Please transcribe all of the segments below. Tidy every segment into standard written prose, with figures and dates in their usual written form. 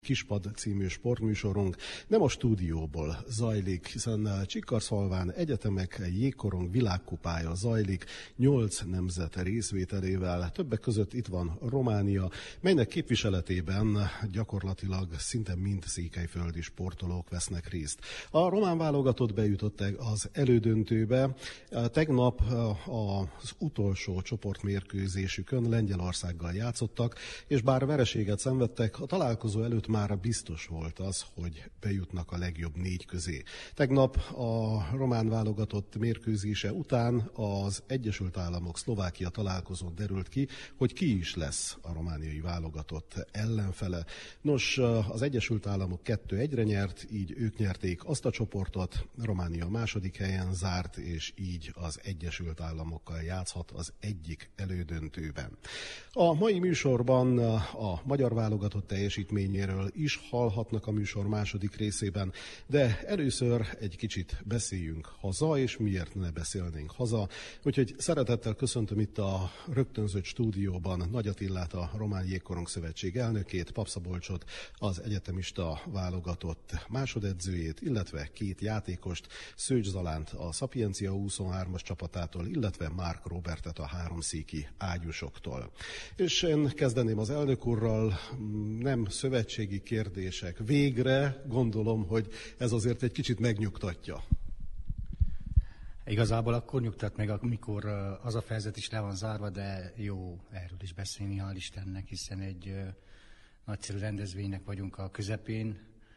Kispad című sportműsorunk nem a stúdióból zajlik, hiszen Csikkaszalván egyetemek jégkorong világkupája zajlik 8 nemzet részvételével. Többek között itt van Románia, melynek képviseletében gyakorlatilag szinte mind székelyföldi sportolók vesznek részt. A román válogatott bejutott az elődöntőbe. Tegnap az utolsó csoportmérkőzésükön Lengyelországgal játszottak, és bár vereséget szenvedtek, a találkozó előtt már biztos volt az, hogy bejutnak a legjobb 4 közé. Tegnap a román válogatott mérkőzése után az Egyesült Államok Szlovákia találkozón derült ki, hogy ki is lesz a romániai válogatott ellenfele. Nos, az Egyesült Államok 2-1-re nyert, így ők nyerték azt a csoportot, Románia második helyen zárt, és így az Egyesült Államokkal játszhat az egyik elődöntőben. A mai műsorban a magyar válogatott teljesítményéről is hallhatnak a műsor második részében, de először egy kicsit beszéljünk haza, és miért ne beszélnénk haza. Úgyhogy szeretettel köszöntöm itt a rögtönzött stúdióban Nagy Attilát, a Román Jégkorong Szövetség elnökét, Pap Szabolcsot, az egyetemista válogatott másodedzőjét, illetve 2 játékost, Szőcs Zalánt a Szapiencia 23-as csapatától, illetve Márk Róbertet a háromszéki ágyúsoktól. És én kezdeném az elnök úrral, nem szövetségi kérdések. Végre gondolom, hogy ez azért egy kicsit megnyugtatja. Igazából akkor nyugtat meg, amikor az a fejezet is le van zárva, de jó erről is beszélni, hál' Istennek, hiszen egy nagyszerű rendezvénynek vagyunk a közepén.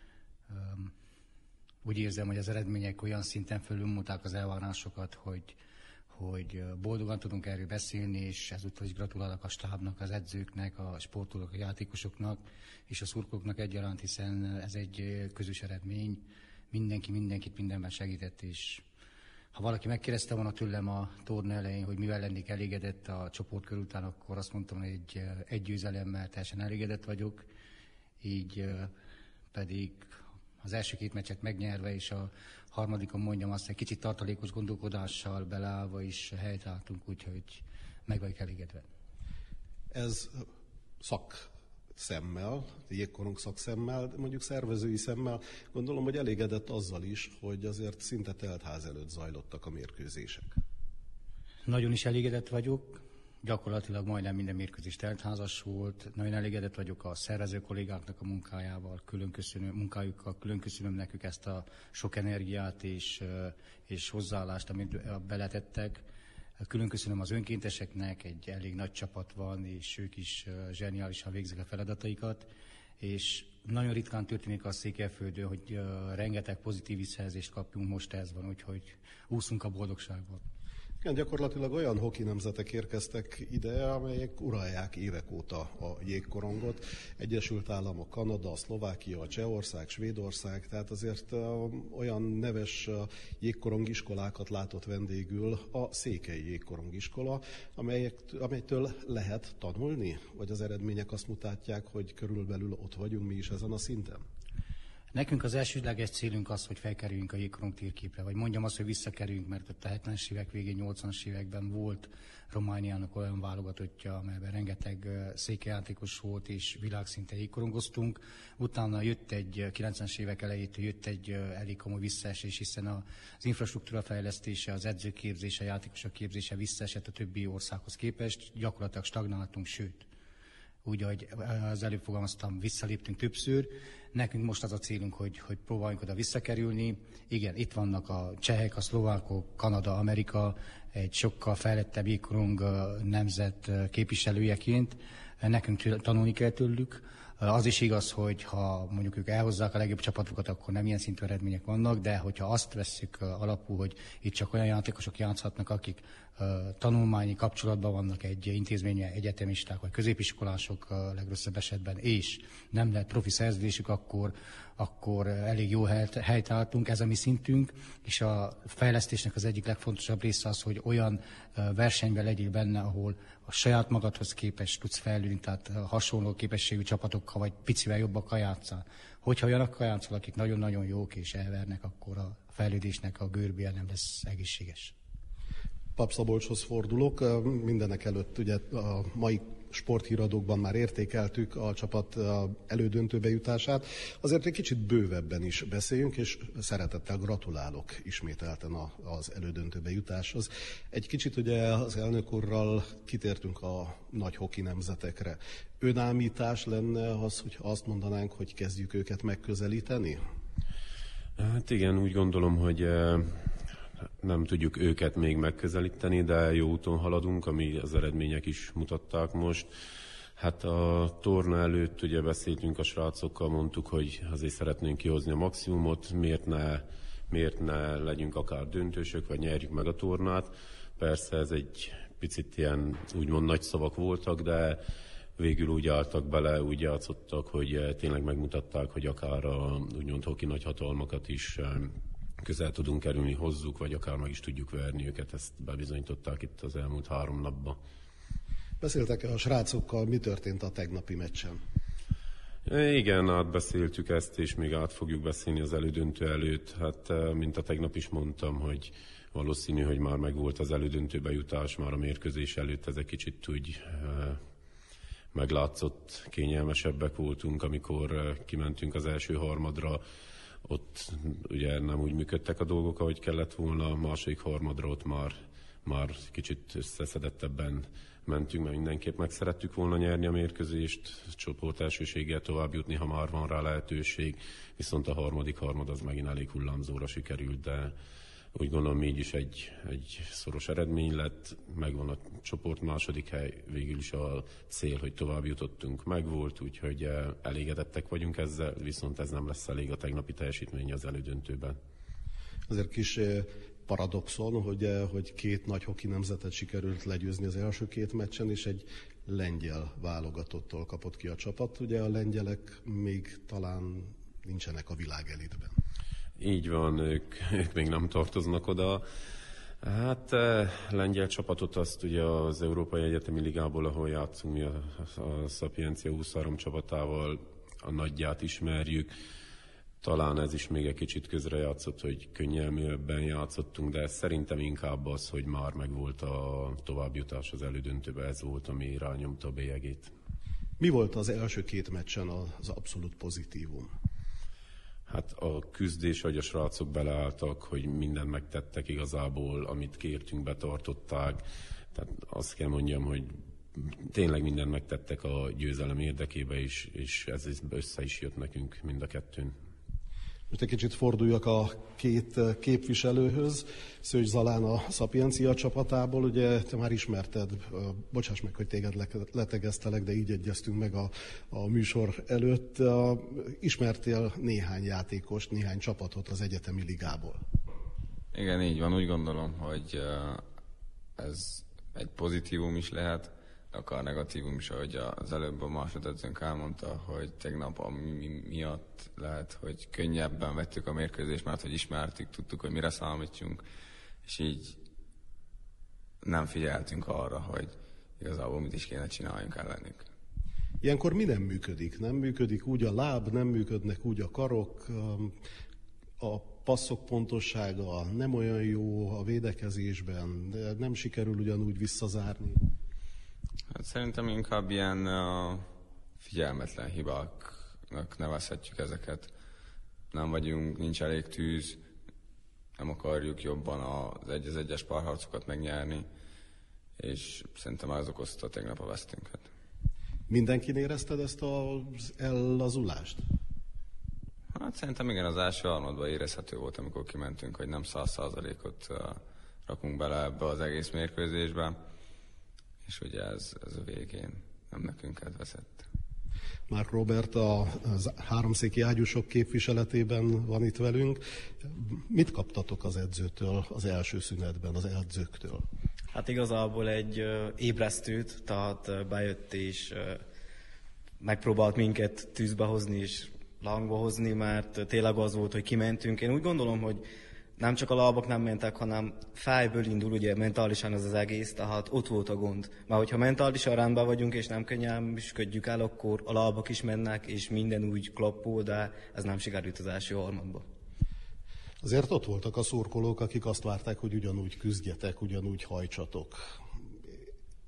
Úgy érzem, hogy az eredmények olyan szinten fölülmúlták az elvárásokat, hogy boldogan tudunk erről beszélni, és ezúttal is gratulálok a stábnak, az edzőknek, a sportolók, a játékosoknak és a szurkolóknak egyaránt, hiszen ez egy közös eredmény. Mindenki mindenkit mindenben segített, és ha valaki megkérdezte volna tőlem a torna elején, hogy mivel lennék elégedett a csoportkör után, akkor azt mondtam, hogy egy győzelemmel teljesen elégedett vagyok, így pedig az első 2 meccset megnyerve, és a harmadikon mondjam azt, egy kicsit tartalékos gondolkodással beleállva is helytálltunk, úgyhogy meg vagyok elégedve. Ez szakszemmel, jégkorong szakszemmel, mondjuk szervezői szemmel, gondolom, hogy elégedett azzal is, hogy azért szinte teltház előtt zajlottak a mérkőzések. Nagyon is elégedett vagyok. Gyakorlatilag majdnem minden mérkőzés teltházas volt. Nagyon elégedett vagyok a szervező kollégáknak a munkájával, külön köszönöm nekük ezt a sok energiát és hozzáállást, amit beletettek. Külön köszönöm az önkénteseknek, egy elég nagy csapat van, és ők is zseniálisan végzik a feladataikat. És nagyon ritkán történik a Székelyföldön, hogy rengeteg pozitív visszajelzést kapjunk, most ez van, úgyhogy úszunk a boldogságban. Igen, gyakorlatilag olyan hoki nemzetek érkeztek ide, amelyek uralják évek óta a jégkorongot. Egyesült Államok, Kanada, Szlovákia, Csehország, Svédország, tehát azért olyan neves jégkorongiskolákat látott vendégül a Székely Jégkorongiskola, amelytől lehet tanulni, vagy az eredmények azt mutatják, hogy körülbelül ott vagyunk mi is ezen a szinten? Nekünk az elsődleges célunk az, hogy felkerüljünk a jégkorong térképre, vagy mondjam azt, hogy visszakerüljünk, mert ott a 70-es évek végén, 80-as években volt Romániának olyan válogatottja, amelyben rengeteg székelyjátékos volt, és világszinten jégkorongoztunk. Utána jött egy 90-es évek elejétől jött egy elég komoly visszaesés, hiszen az infrastruktúra fejlesztése, az edzőképzése, a játékosok képzése visszaesett a többi országhoz képest, gyakorlatilag stagnáltunk, sőt. Úgy, ahogy az előbb fogalmaztam, visszaléptünk többször. Nekünk most az a célunk, hogy próbáljunk oda visszakerülni. Igen, itt vannak a csehek, a szlovákok, Kanada, Amerika, egy sokkal fejlettebb jégkorong nemzet képviselőjeként. Nekünk tanulni kell tőlük. Az is igaz, hogy ha mondjuk ők elhozzák a legjobb csapatokat, akkor nem ilyen szintű eredmények vannak, de hogyha azt vesszük alapul, hogy itt csak olyan játékosok játszhatnak, akik tanulmányi kapcsolatban vannak egy intézménye, egyetemisták vagy középiskolások legrosszabb esetben, és nem lehet profi szerződésük, akkor elég jó helyt álltunk, ez a mi szintünk, és a fejlesztésnek az egyik legfontosabb része az, hogy olyan versenyben legyél benne, ahol a saját magadhoz képest tudsz fejlődni, tehát hasonló képességű csapatokkal vagy picivel jobbakkal játszál. Hogyha olyanokkal játszol, akik nagyon-nagyon jók és elvernek, akkor a fejlődésnek a görbéje nem lesz egészséges. Pap Szabolcshoz fordulok. Mindenek előtt ugye a mai sporthíradókban már értékeltük a csapat elődöntőbe jutását. Azért egy kicsit bővebben is beszéljünk, és szeretettel gratulálok ismételten az elődöntőbe jutáshoz. Egy kicsit ugye az elnök úrral kitértünk a nagy hoki nemzetekre. Önállítás lenne az, hogy azt mondanánk, hogy kezdjük őket megközelíteni? Hát igen, úgy gondolom, hogy nem tudjuk őket még megközelíteni, de jó úton haladunk, ami az eredmények is mutatták most. Hát a torna előtt ugye beszéltünk a srácokkal, mondtuk, hogy azért szeretnénk kihozni a maximumot, miért ne legyünk akár döntősök, vagy nyerjük meg a tornát. Persze ez egy picit ilyen úgymond nagy szavak voltak, de végül úgy álltak bele, úgy játszottak, hogy tényleg megmutatták, hogy akár a úgymond hoki nagyhatalmakat is közel tudunk kerülni hozzuk, vagy akár meg is tudjuk verni őket, ezt bebizonyították itt az elmúlt 3 napban. Beszéltek a srácokkal, mi történt a tegnapi meccsen? Igen, átbeszéltük ezt, és még át fogjuk beszélni az elődöntő előtt. Hát, mint a tegnap is mondtam, hogy valószínű, hogy már megvolt az elődöntőbe jutás, már a mérkőzés előtt ez egy kicsit úgy meglátszott, kényelmesebbek voltunk, amikor kimentünk az első harmadra. Ott ugye nem úgy működtek a dolgok, ahogy kellett volna, a második harmadra ott már kicsit összeszedettebben mentünk, mert mindenképp meg szerettük volna nyerni a mérkőzést, csoport elsőséggel tovább jutni, ha már van rá lehetőség, viszont a harmadik harmad az megint elég hullámzóra sikerült, de úgy gondolom így is egy szoros eredmény lett, megvan a csoport második hely, végül is a cél, hogy tovább jutottunk, megvolt, úgyhogy elégedettek vagyunk ezzel, viszont ez nem lesz elég a tegnapi teljesítmény az elődöntőben. Azért kis paradoxon, hogy 2 nagy hoki nemzetet sikerült legyőzni az első 2 meccsen, és egy lengyel válogatottól kapott ki a csapat. Ugye a lengyelek még talán nincsenek a világelitben. Így van, ők még nem tartoznak oda. Hát lengyel csapatot azt ugye az Európai Egyetemi Ligából, ahol játszunk mi a Sapiencia 23 csapatával, a nagyját ismerjük. Talán ez is még egy kicsit közrejátszott, hogy könnyelműbben játszottunk, de szerintem inkább az, hogy már megvolt a továbbjutás az elődöntőbe, ez volt, ami rányomta a bélyegét. Mi volt az első 2 meccsen az abszolút pozitívum? Hát a küzdés, hogy a srácok beleálltak, hogy mindent megtettek igazából, amit kértünk, betartották. Tehát azt kell mondjam, hogy tényleg mindent megtettek a győzelem érdekébe is, és ez össze is jött nekünk mind a kettőn. Most egy kicsit forduljak a 2 képviselőhöz. Szőcs Zalán a Sapiencia csapatából, ugye te már ismerted, bocsáss meg, hogy téged letegeztelek, de így egyeztünk meg a műsor előtt. Ismertél néhány játékost, néhány csapatot az egyetemi ligából. Igen, így van. Úgy gondolom, hogy ez egy pozitívum is lehet, akár negatívum is, ahogy az előbb a másodedzőnk elmondta, hogy tegnap ami miatt lehet, hogy könnyebben vettük a mérkőzést, mert hogy ismertük, tudtuk, hogy mire számítsunk, és így nem figyeltünk arra, hogy igazából mit is kéne csináljunk ellenük. Ilyenkor mi nem működik? Nem működik úgy a láb, nem működnek úgy a karok, a passzok pontossága nem olyan jó a védekezésben, de nem sikerül ugyanúgy visszazárni. Hát szerintem inkább ilyen figyelmetlen hibáknak nevezhetjük ezeket. Nem vagyunk, nincs elég tűz, nem akarjuk jobban az egyes párharcokat megnyerni, és szerintem az okozta tegnap a vesztünket. Mindenkin érezted ezt az ellazulást? Hát szerintem igen, az első harmadban érezhető volt, amikor kimentünk, hogy nem 100%-ot rakunk bele ebbe az egész mérkőzésbe. És ugye ez a végén nem nekünk kedvezett. Mark Robert a háromszéki ágyúsok képviseletében van itt velünk. Mit kaptatok az edzőtől az első szünetben, az edzőktől? Hát igazából egy ébresztőt, tehát bejött és megpróbált minket tűzbe hozni és lángba hozni, mert tényleg az volt, hogy kimentünk. Én úgy gondolom, hogy nem csak a lábak nem mentek, hanem fejből indul, ugye mentálisan az egész, tehát ott volt a gond. Mert hogyha mentálisan rendben vagyunk, és nem könnyelműsködjük el, akkor a lábak is mennek, és minden úgy klappol, de ez nem sikerült az első harmadban. Azért ott voltak a szurkolók, akik azt várták, hogy ugyanúgy küzdjetek, ugyanúgy hajtsatok.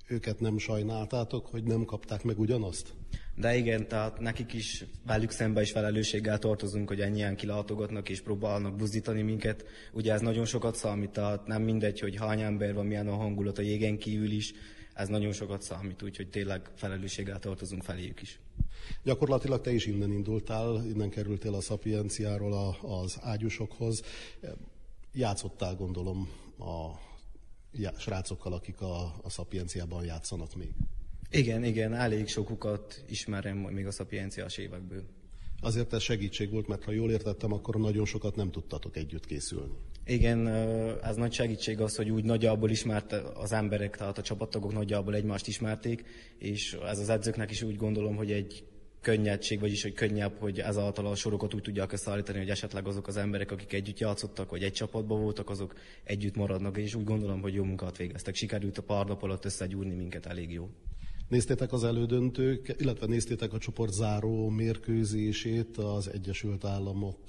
Őket nem sajnáltátok, hogy nem kapták meg ugyanazt? De igen, tehát nekik is, velük szemben is felelősséggel tartozunk, hogy ennyien kilátogatnak és próbálnak buzdítani minket. Ugye ez nagyon sokat számít, tehát nem mindegy, hogy hány ember van, milyen a hangulat a jégen kívül is, ez nagyon sokat számít, úgyhogy tényleg felelősséggel tartozunk feléjük is. Gyakorlatilag te is innen indultál, innen kerültél a Szapienciáról az ágyúsokhoz. Játszottál, gondolom, a srácokkal, akik a Szapienciában játszanak még. Igen, elég sokukat ismerem még a szapienciás évekből. Azért ez segítség volt, mert ha jól értettem, akkor nagyon sokat nem tudtatok együtt készülni. Igen, ez nagy segítség az, hogy úgy nagyjából ismerte az emberek, tehát a csapattagok nagyjából egymást ismerték, és ez az edzőknek is úgy gondolom, hogy egy könnyedség, vagyis hogy könnyebb, hogy ezáltal a sorokat úgy tudják összeállítani, hogy esetleg azok az emberek, akik együtt játszottak, vagy egy csapatban voltak, azok együtt maradnak, és úgy gondolom, hogy jó munkát végeztek. Sikerült a pár nap alatt összegyúrni minket elég jó. Néztétek az elődöntők, illetve néztétek a csoportzáró mérkőzését az Egyesült Államok,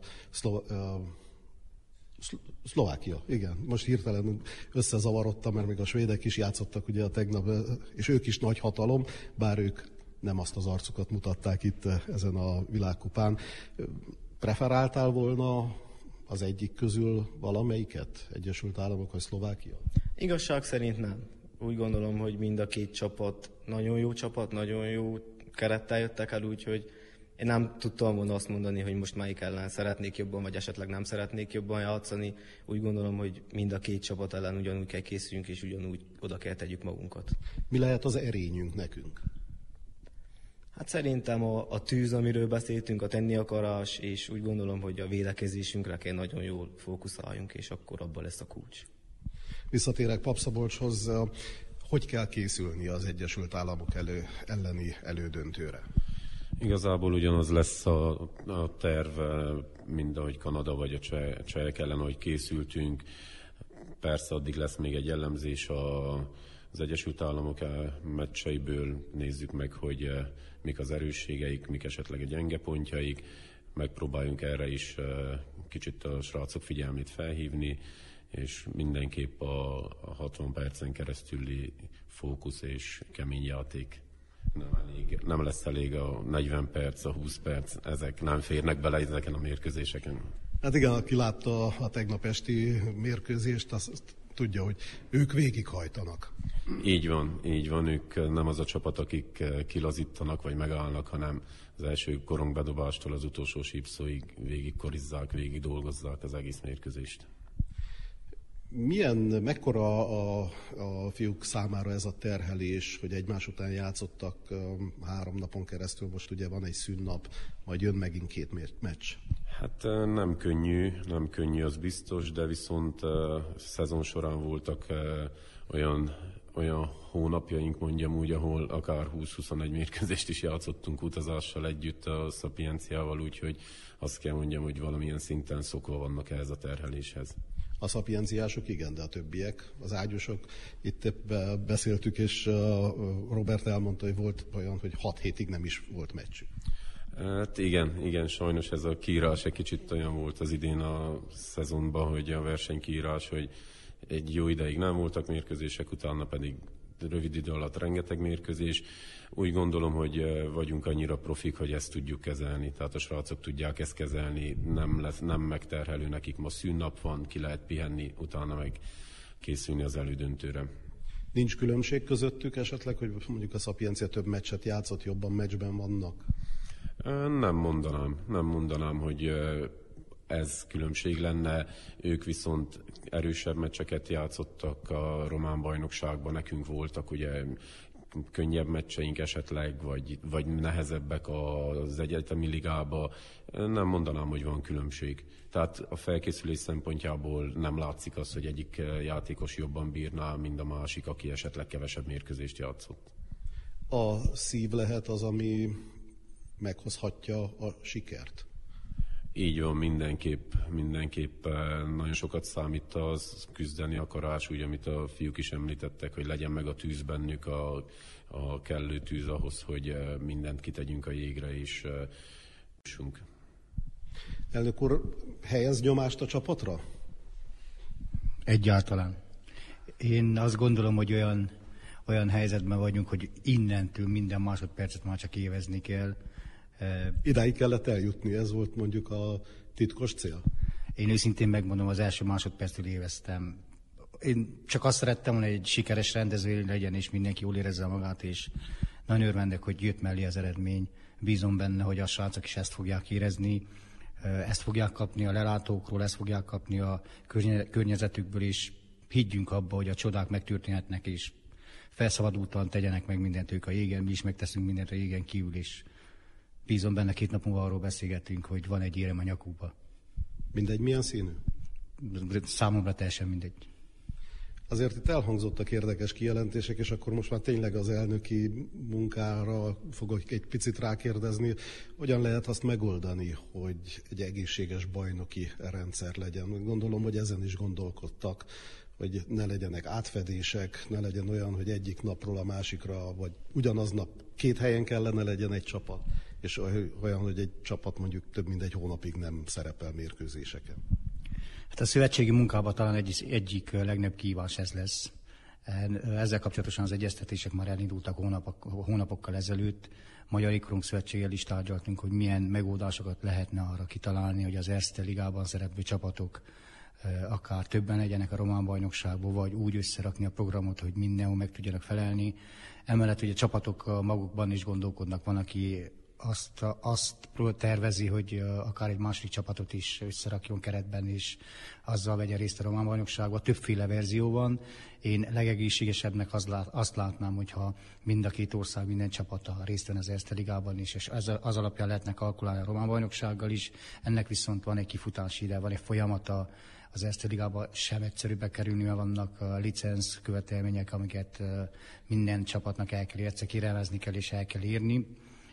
Szlovákia, igen. Most hirtelen összezavarodtam, mert még a svédek is játszottak ugye a tegnap, és ők is nagy hatalom, bár ők nem azt az arcukat mutatták itt ezen a világkupán. Preferáltál volna az egyik közül valamelyiket? Egyesült Államok vagy Szlovákia? Igazság szerint nem. Úgy gondolom, hogy mind a két csapat, nagyon jó kerettel jöttek el, úgyhogy én nem tudtam volna azt mondani, hogy most melyik ellen szeretnék jobban, vagy esetleg nem szeretnék jobban játszani. Úgy gondolom, hogy mind a két csapat ellen ugyanúgy kell készüljünk, és ugyanúgy oda kell tegyük magunkat. Mi lehet az erényünk nekünk? Hát szerintem a tűz, amiről beszéltünk, a tenni akarás, és úgy gondolom, hogy a védekezésünkre kell nagyon jól fókuszáljunk, és akkor abban lesz a kulcs. Visszatérek Papszabolcshoz, hogy kell készülni az Egyesült Államok elleni elődöntőre? Igazából ugyanaz lesz a terv, mint ahogy Kanada vagy a csehek ellen, ahogy készültünk. Persze addig lesz még egy jellemzés az Egyesült Államok meccseiből. Nézzük meg, hogy mik az erősségeik, mik esetleg a gyenge pontjaik. Megpróbáljunk erre is kicsit a srácok figyelmét felhívni, és mindenképp a 60 percen keresztüli fókusz és kemény játék nem lesz elég, a 40 perc, a 20 perc, ezek nem férnek bele ezeken a mérkőzéseken. Hát igen, aki látta a tegnap esti mérkőzést, azt tudja, hogy ők végighajtanak. Így van, ők nem az a csapat, akik kilazítanak vagy megállnak, hanem az első korongbedobástól az utolsó sípszóig végig korizzák, végig dolgozzák az egész mérkőzést. Mekkora a fiúk számára ez a terhelés, hogy egymás után játszottak 3 napon keresztül, most ugye van egy szünnap, majd jön megint 2 meccs? Hát nem könnyű, az biztos, de viszont szezon során voltak olyan hónapjaink, mondjam úgy, ahol akár 20-21 mérkőzést is játszottunk utazással együtt a Szapienciával, úgyhogy azt kell mondjam, hogy valamilyen szinten szokva vannak ehhez a terheléshez. A szapienciások igen, de a többiek, az ágyúsok, itt beszéltük, és Robert elmondta, hogy volt olyan, hogy 6 hétig nem is volt meccsük. Hát igen, sajnos ez a kiírás egy kicsit olyan volt az idén a szezonban, hogy a versenykiírás, hogy egy jó ideig nem voltak mérkőzések, utána pedig rövid idő alatt rengeteg mérkőzés. Úgy gondolom, hogy vagyunk annyira profik, hogy ezt tudjuk kezelni, tehát a srácok tudják ezt kezelni, nem megterhelő nekik, ma szünnap van, ki lehet pihenni, utána meg készülni az elődöntőre. Nincs különbség közöttük esetleg, hogy mondjuk a Szapiencia több meccset játszott, jobban meccsben vannak? Nem mondanám, hogy ez különbség lenne. Ők viszont erősebb meccseket játszottak a román bajnokságban, nekünk voltak ugye könnyebb meccseink esetleg, vagy nehezebbek az egyetemi ligába. Nem mondanám, hogy van különbség. Tehát a felkészülés szempontjából nem látszik az, hogy egyik játékos jobban bírná, mint a másik, aki esetleg kevesebb mérkőzést játszott. A szív lehet az, ami meghozhatja a sikert? Így van, mindenképp nagyon sokat számít az küzdeni akarás, úgy, amit a fiúk is említettek, hogy legyen meg a tűz bennük, a kellő tűz ahhoz, hogy mindent kitegyünk a jégre, és jussunk. Elnök úr, helyez nyomást a csapatra? Egyáltalán. Én azt gondolom, hogy olyan helyzetben vagyunk, hogy innentől minden másodpercet már csak évezni kell. Idáig kellett eljutni, ez volt mondjuk a titkos cél? Én őszintén megmondom, az első másodperctől éveztem. Én csak azt szerettem, hogy egy sikeres rendezvény legyen, és mindenki jól érezze magát, és nagyon örvendek, hogy jött mellé az eredmény. Bízom benne, hogy a srácok is ezt fogják érezni, ezt fogják kapni a lelátókról, ezt fogják kapni a környezetükből, és higgyünk abba, hogy a csodák megtörténhetnek, és felszabadultan tegyenek meg mindent ők a jégen, mi is megteszünk mindent a jégen kívül, és bízom benne, 2 nap múlva arról beszélgetünk, hogy van egy érem a nyakukba. Mindegy, milyen színű? Számomra teljesen mindegy. Azért itt elhangzottak érdekes kijelentések, és akkor most már tényleg az elnöki munkára fogok egy picit rákérdezni. Hogyan lehet azt megoldani, hogy egy egészséges bajnoki rendszer legyen? Gondolom, hogy ezen is gondolkodtak, hogy ne legyenek átfedések, ne legyen olyan, hogy egyik napról a másikra, vagy ugyanaznap 2 helyen kellene legyen egy csapat, és olyan, hogy egy csapat mondjuk több mint egy hónapig nem szerepel mérkőzéseken. Hát a szövetségi munkában talán egyik legnagyobb kihívás ez lesz. Ezzel kapcsolatosan az egyeztetések már elindultak hónapokkal ezelőtt. Magyar Jégkorong Szövetséggel is tárgyaltunk, hogy milyen megoldásokat lehetne arra kitalálni, hogy az Erste Ligában szereplő csapatok akár többen legyenek a román bajnokságban, vagy úgy összerakni a programot, hogy mindenhol meg tudjanak felelni. Emellett, hogy a csapatok magukban is gondolkodnak, van, aki azt tervezi, hogy akár egy második csapatot is összerakjon keretben, és azzal vegye részt a román bajnokságban. Többféle verzió van. Én legegészségesebbnek azt látnám, hogyha mind a 2 ország, minden csapata részt venne az Erste Ligában is, és az alapján lehetne kalkulálni a román bajnoksággal is. Ennek viszont van egy kifutási ide, van egy folyamata. Az Erste Ligába sem egyszerűbbek kerülni, mert vannak licenc követelmények, amiket minden csapatnak el kell egyszer kirevezni kell és el kell írni.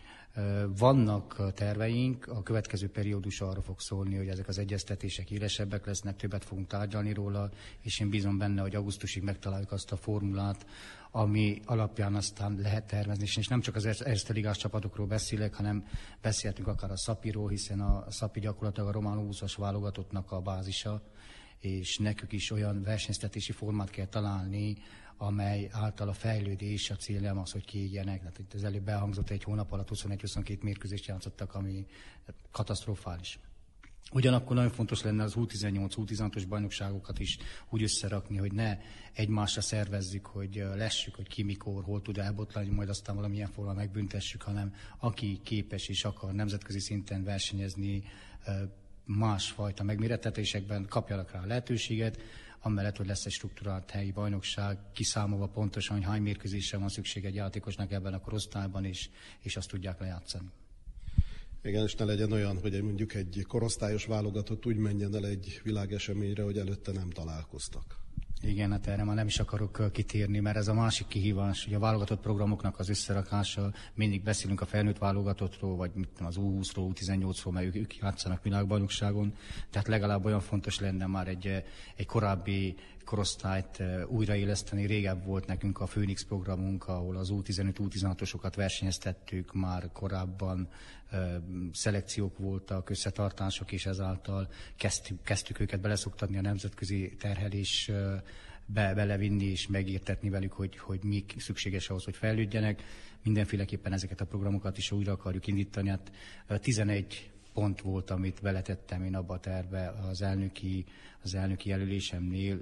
Vannak terveink, a következő periódus arra fog szólni, hogy ezek az egyeztetések élesebbek lesznek, többet fogunk tárgyalni róla, és én bízom benne, hogy augusztusig megtaláljuk azt a formulát, ami alapján aztán lehet tervezni, és nem csak az Erste Ligás csapatokról beszélek, hanem beszéltünk akár a Szapiról, hiszen a Szapi gyakorlatilag a román 20-as válogatottnak a bázisa, és nekük is olyan versenyztetési formát kell találni, amely által a fejlődés, a cél nem az, hogy kiégjenek. Tehát itt az előbb elhangzott, egy hónap alatt 21-22 mérkőzést játszottak, ami katasztrofális. Ugyanakkor nagyon fontos lenne az U18-U16-os bajnokságokat is úgy összerakni, hogy ne egymásra szervezzük, hogy lessük, hogy ki mikor, hol tud elbotlani, majd aztán valamilyen formán megbüntessük, hanem aki képes és akar nemzetközi szinten versenyezni másfajta megmérettetésekben, kapjanak rá a lehetőséget, amellett, hogy lesz egy strukturált helyi bajnokság, kiszámolva pontosan, hogy hány mérkőzésre van szükség egy játékosnak ebben a korosztályban, és azt tudják lejátszani. Igen, és ne legyen olyan, hogy mondjuk egy korosztályos válogatott úgy menjen el egy világeseményre, hogy előtte nem találkoztak. Igen, hát erre már nem is akarok kitérni, mert ez a másik kihívás, hogy a válogatott programoknak az összerakása, mindig beszélünk a felnőtt válogatottról, vagy az U20-ról, U18-ról, mert ők játszanak világbajnokságon, tehát legalább olyan fontos lenne már egy korábbi korosztályt újraéleszteni. Régebb volt nekünk a Phoenix programunk, ahol az U15-U16-osokat versenyeztettük, már korábban szelekciók voltak, összetartások, és ezáltal kezdtük őket beleszoktatni a nemzetközi terhelésbe belevinni, és megértetni velük, hogy mik szükséges ahhoz, hogy fejlődjenek. Mindenféleképpen ezeket a programokat is újra akarjuk indítani. Hát 11 pont volt, amit beletettem én abba a tervbe az elnöki jelölésemnél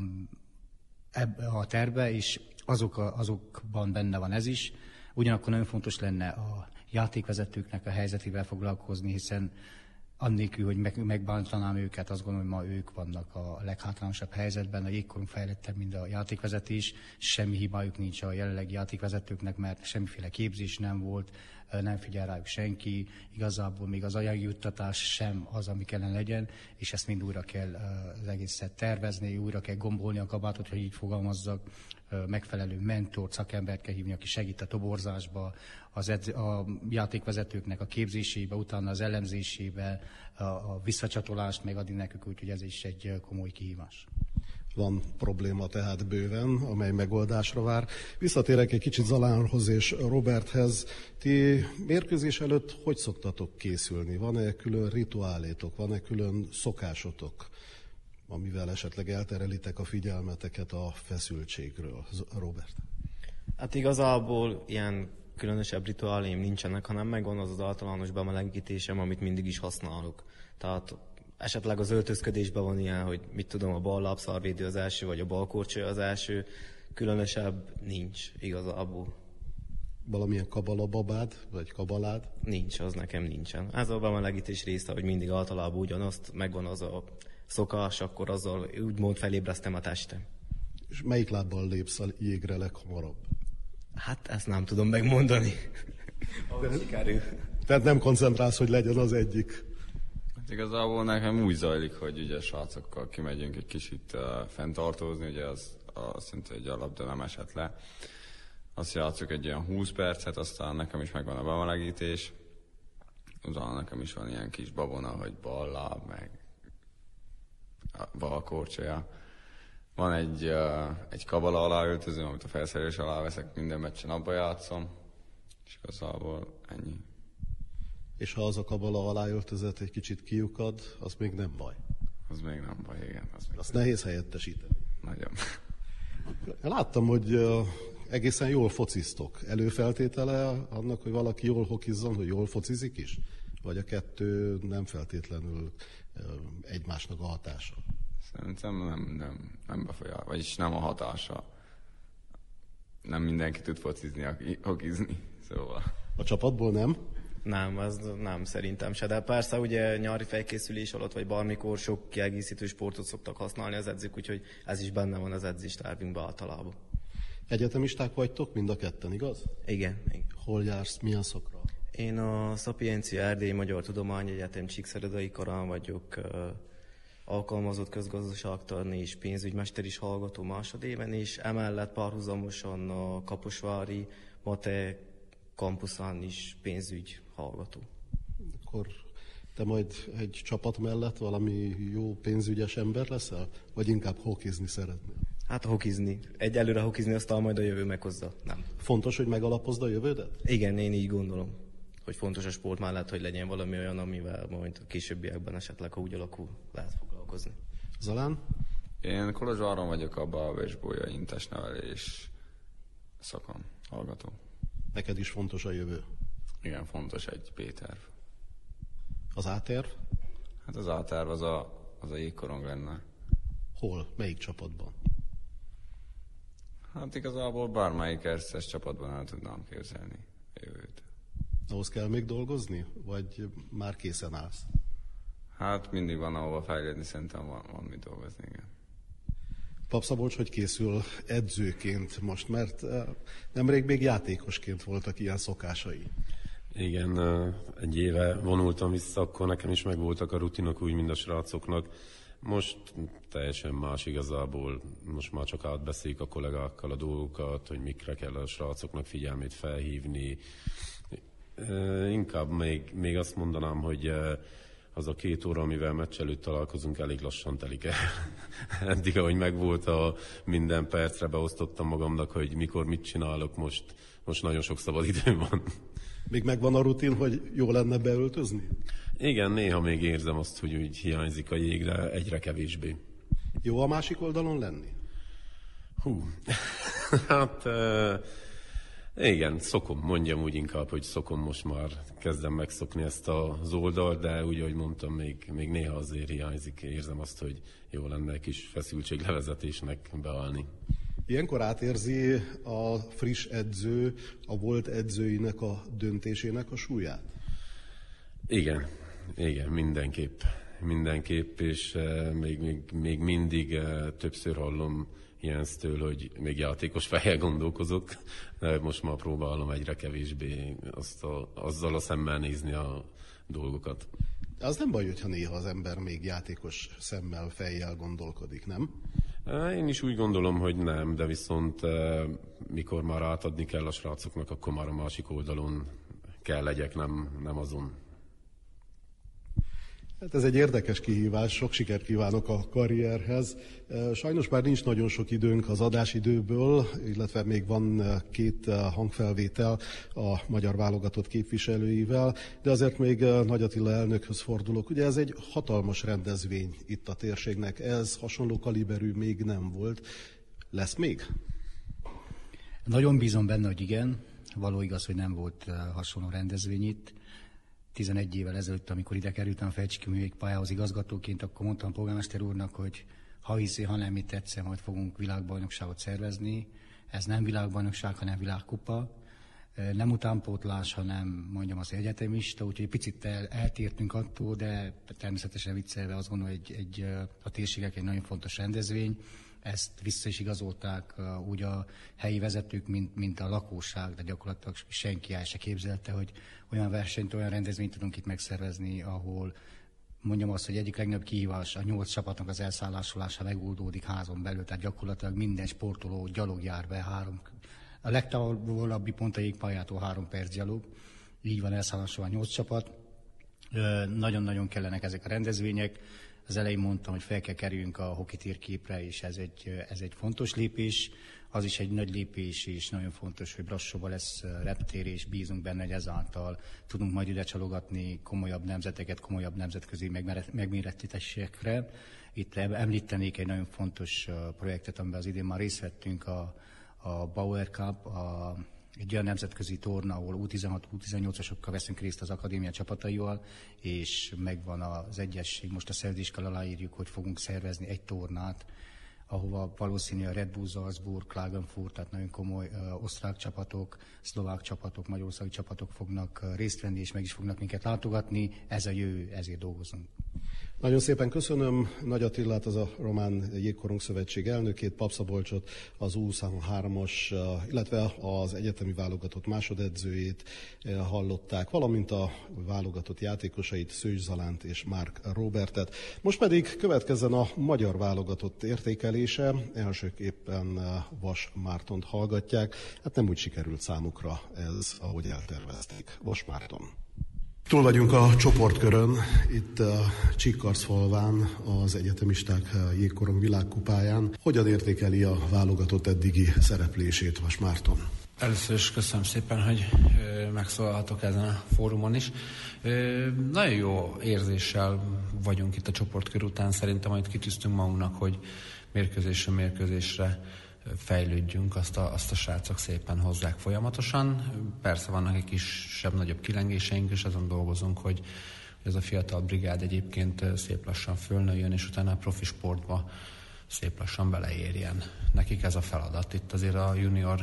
a tervbe, és azokban benne van ez is. Ugyanakkor nagyon fontos lenne a játékvezetőknek a helyzetével foglalkozni, hiszen annélkül, hogy megbántanám őket, azt gondolom, hogy ma ők vannak a leghátrányosabb helyzetben, a jégkorong fejlettebb, mint a játékvezetés. Semmi hibájuk nincs a jelenlegi játékvezetőknek, mert semmiféle képzés nem volt, nem figyel rájuk senki, igazából még az anyagi juttatás sem az, ami kellene legyen, és ezt mind újra kell az egészet tervezni, újra kell gombolni a kabátot, hogy így fogalmazzak, megfelelő mentort, szakembert kell hívni, aki segít a toborzásba, a játékvezetőknek a képzésébe, utána az elemzésébe, a visszacsatolást megadni nekük, úgyhogy ez is egy komoly kihívás. Van probléma tehát bőven, amely megoldásra vár. Visszatérek egy kicsit Zalánhoz és Roberthez. Ti mérkőzés előtt hogy szoktatok készülni? Van-e külön rituálétok, van-e külön szokásotok, amivel esetleg elterelitek a figyelmeteket a feszültségről? Robert? Hát igazából ilyen különösebb rituáléim nincsenek, hanem megvan az általános bemelegítésem, amit mindig is használok. Tehát esetleg az öltözködésben van ilyen, hogy mit tudom, a bal lábszárvédő az első, vagy a bal korcsolya az első. Különösebb nincs igazából. Valamilyen kabalababád, vagy kabalád? Nincs, az nekem nincsen. Ez a bemelegítés része, hogy mindig általában ugyanazt, megvan az a szokás, akkor azzal úgymond felébreztem a testem. És melyik lábbal lépsz a jégre leghamarabb? Hát ezt nem tudom megmondani. Sikerül. Tehát nem koncentrálsz, hogy legyen az egyik. Hát igazából nekem úgy zajlik, hogy ugye srácokkal kimegyünk egy kicsit fenntartózni, ugye az szinte egy alap, de nem esett le. Azt játszok egy olyan 20 percet, aztán nekem is megvan a bemelegítés. Utána nekem is van ilyen kis babona, hogy bal láb, meg bal korcsolya. Van egy kabala aláöltözőm, amit a felszerelés alá veszek, minden meccsen abba játszom. És igazából ennyi. És ha az a kabala aláöltözet egy kicsit kiukad, az még nem baj. Az még nem baj, igen. Azt nehéz helyettesíteni. Nagyon. Láttam, hogy egészen jól fociztok. Előfeltétele annak, hogy valaki jól hokizzon, hogy jól focizik is? Vagy a kettő nem feltétlenül egymásnak a hatása? Szerintem nem befolyál, vagyis nem a hatása. Nem mindenki tud focizni, hokizni, szóval. A csapatból nem? Nem, ez nem szerintem se, de persze ugye nyári felkészülés alatt, vagy bármikor sok kiegészítő sportot szoktak használni az edzők, úgyhogy ez is benne van az edzéstervünkben általában. Egyetemisták vagytok mind a ketten, igaz? Igen. Hol jársz, milyen szakra? Én a Szapiencia Erdélyi Magyar Tudományegyetem Csíkszeredai karán vagyok, alkalmazott közgazdaságtani és pénzügymester is hallgató másodéven, és emellett párhuzamosan a Kaposvári Mate kampuszán is pénzügy hallgató. Akkor te majd egy csapat mellett valami jó pénzügyes ember leszel? Vagy inkább hokizni szeretnél? Hát hokizni. Egyelőre hokizni, aztán majd a jövő meghozza. Nem. Fontos, hogy megalapozd a jövődet? Igen, én így gondolom, hogy fontos a sport mellett, hogy legyen valami olyan, amivel majd a későbbiekben esetleg, ha úgy alakul, lehet foglalkozni. Zalán? Én Kolozsváron vagyok a Balvesbolya intesnevelés szakon hallgató. Neked is fontos a jövő? Igen, fontos egy B-terv. Az A-terv? Hát az A-terv az a jégkorong lenne. Hol? Melyik csapatban? Hát igazából bármelyik erszes csapatban el tudnám képzelni jövőt. Ahhoz kell még dolgozni? Vagy már készen állsz? Hát mindig van ahova fejlődni, szerintem van mit dolgozni, igen. Papszabolcs, hogy készül edzőként most, mert nemrég még játékosként voltak ilyen szokásai. Igen, egy éve vonultam vissza, akkor nekem is megvoltak a rutinok, úgy, mint a srácoknak. Most teljesen más igazából, most már csak átbeszéljük a kollégákkal a dolgokat, hogy mikre kell a srácoknak figyelmét felhívni. Inkább még azt mondanám, hogy az a 2 óra, amivel meccs előtt találkozunk, elég lassan telik el. Eddig, ahogy megvolt, minden percre beosztottam magamnak, hogy mikor mit csinálok, most nagyon sok szabad időm van. Még megvan a rutin, hogy jó lenne beöltözni? Igen, néha még érzem azt, hogy úgy hiányzik a jég, de egyre kevésbé. Jó a másik oldalon lenni? Hát igen, mondjam úgy inkább, hogy most már kezdem megszokni ezt az oldalt, de úgy, ahogy mondtam, még néha azért hiányzik, érzem azt, hogy jó lenne egy kis feszültséglevezetésnek beállni. Ilyenkor átérzi a friss edző, a volt edzőinek a döntésének a súlyát? Igen, mindenképp, és még mindig többször hallom Jensztől, hogy még játékos fejjel gondolkozok, de most már próbálom egyre kevésbé azzal a szemmel nézni a dolgokat. Az nem baj, hogyha néha az ember még játékos szemmel, fejjel gondolkodik, nem? Én is úgy gondolom, hogy nem, de viszont mikor már átadni kell a srácoknak, akkor már a másik oldalon kell legyek, nem azon. Hát ez egy érdekes kihívás, sok sikert kívánok a karrierhez. Sajnos már nincs nagyon sok időnk az adásidőből, illetve még van 2 hangfelvétel a magyar válogatott képviselőivel, de azért még Nagy Attila elnökhöz fordulok. Ugye ez egy hatalmas rendezvény itt a térségnek, ez hasonló kaliberű még nem volt. Lesz még? Nagyon bízom benne, hogy igen. Való igaz, hogy nem volt hasonló rendezvény itt. 11 évvel ezelőtt, amikor ide kerültem a Felcsiki Művégpályához igazgatóként, akkor mondtam a polgármester úrnak, hogy ha hiszi, ha nem, mit egyszer majd fogunk világbajnokságot szervezni. Ez nem világbajnokság, hanem világkupa. Nem utánpótlás, hanem mondjam az egyetemista, úgyhogy picit eltértünk attól, de természetesen viccelve azt gondolom, hogy a térségek egy nagyon fontos rendezvény. Ezt vissza is igazolták úgy a helyi vezetők, mint a lakosság, de gyakorlatilag senki el se képzelte, hogy olyan versenyt, olyan rendezvényt tudunk itt megszervezni, ahol mondjam azt, hogy egyik legnagyobb kihívás a 8 csapatnak az elszállásolása megoldódik házon belül, tehát gyakorlatilag minden sportoló gyalog jár be, a legtávolabbi pont a jégpályától 3 perc gyalog, így van elszállásolva 8 csapat. Nagyon-nagyon kellenek ezek a rendezvények. Az elején mondtam, hogy fel kell kerüljünk a hoki térképre, és ez egy fontos lépés. Az is egy nagy lépés, és nagyon fontos, hogy Brassóban lesz reptér, és bízunk benne, hogy ezáltal tudunk majd ide csalogatni komolyabb nemzeteket, komolyabb nemzetközi megmérettetésekre. Itt említenék egy nagyon fontos projektet, amiben az idén már részt vettünk, a Bauer Cup, egy olyan nemzetközi torna, ahol U16-U18-asokkal veszünk részt az akadémia csapataival, és megvan az egyesség. Most a szerződéskkel aláírjuk, hogy fogunk szervezni egy tornát, ahova valószínűleg a Red Bull Salzburg, Klagenfurt, tehát nagyon komoly osztrák csapatok, szlovák csapatok, magyarországi csapatok fognak részt venni, és meg is fognak minket látogatni. Ez a jövő, ezért dolgozunk. Nagyon szépen köszönöm Nagy Attilát, az a Román Jégkorong Szövetség elnökét, Papszabolcsot, az U23-as, illetve az egyetemi válogatott másodedzőjét hallották, valamint a válogatott játékosait, Szőcs Zalánt és Márk Róbertet. Most pedig következzen a magyar válogatott értékelése. Elsőképpen Vas Mártont hallgatják. Hát nem úgy sikerült számukra ez, ahogy eltervezték. Vas Márton. Túl vagyunk a csoportkörön, itt Csíkkarszfalván, az egyetemisták jégkorong világkupáján. Hogyan értékeli a válogatott eddigi szereplését, Vas Márton? Először is köszönöm szépen, hogy megszólalhatok ezen a fórumon is. Nagyon jó érzéssel vagyunk itt a csoportkör után. Szerintem majd kitűztünk magunknak, hogy mérkőzésről mérkőzésre fejlődjünk, azt a srácok szépen hozzák folyamatosan. Persze vannak egy kisebb-nagyobb kilengéseink, és azon dolgozunk, hogy ez a fiatal brigád egyébként szép lassan fölnőjön, és utána a profi sportba szép lassan beleérjen. Nekik ez a feladat. Itt azért a junior